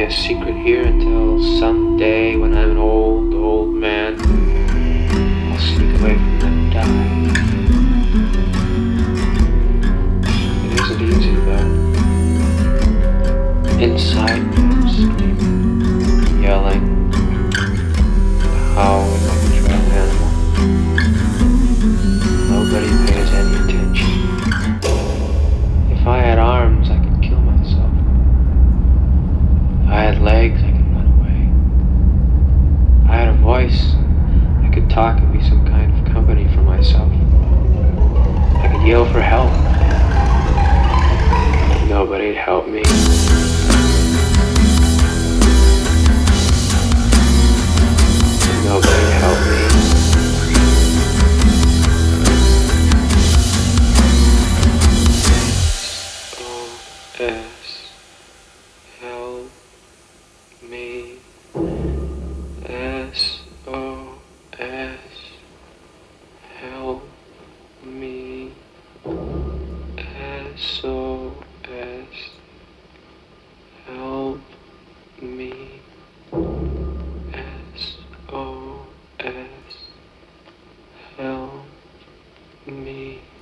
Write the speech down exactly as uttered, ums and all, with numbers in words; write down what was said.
a secret here until someday when I'm an old, old man, I'll sneak away from them and die. It isn't easy though. Inside me I'm screaming, yelling, howling like a trapped animal. Nobody pays any attention. If I had arms, I could kill myself. If I had legs, I could run away. If I had a voice, I could talk and be some kind of company for myself. I could yell for help. Nobody'd help me. Nobody'd help me. S help me. S O S help me. S O S help me. S O S help me.